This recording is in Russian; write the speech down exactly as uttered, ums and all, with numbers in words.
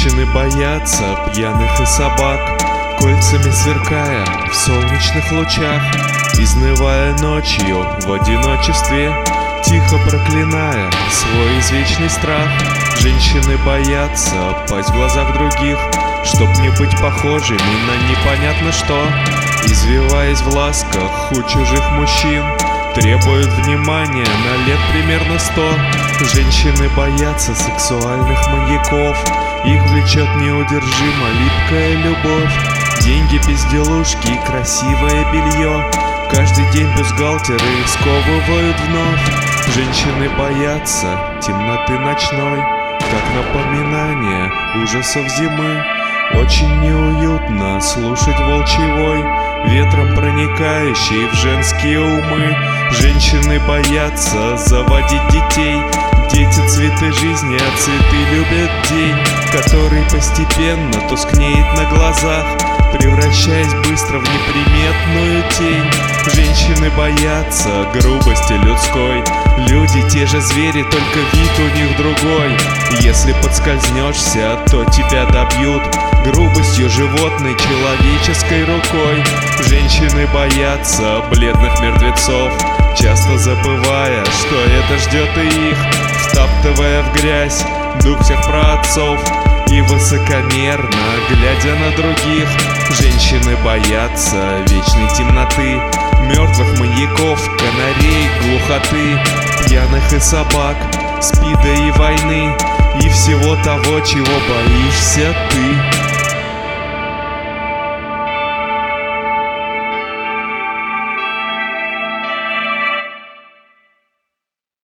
Женщины боятся пьяных и собак, кольцами сверкая в солнечных лучах, изнывая ночью в одиночестве, тихо проклиная свой извечный страх. Женщины боятся пасть в глазах других, чтоб не быть похожими на непонятно что. Извиваясь в ласках у чужих мужчин, требуют внимания на лет примерно сто. Женщины боятся сексуальных маньяков, их влечет неудержимо липкая любовь. Деньги, безделушки и красивое белье, каждый день бюстгальтеры сковывают вновь. Женщины боятся темноты ночной, как напоминание ужасов зимы. Очень неуютно слушать волчий вой, ветром проникающий в женские умы. Женщины боятся заводить детей, дети цветы жизни, а цветы любят день, который постепенно тускнеет на глазах, превращаясь быстро в неприметную тень. Женщины боятся грубости людской, люди те же звери, только вид у них другой. Если подскользнешься, то тебя добьют грубостью животной человеческой рукой. Женщины боятся бледных мертвецов, часто забывая, что это ждет и их, втаптывая в грязь дух всех праотцов и высокомерно глядя на других. Женщины боятся вечной темноты, мертвых маньяков, канарей, глухоты, пьяных и собак, спида и войны, и всего того, чего боишься ты.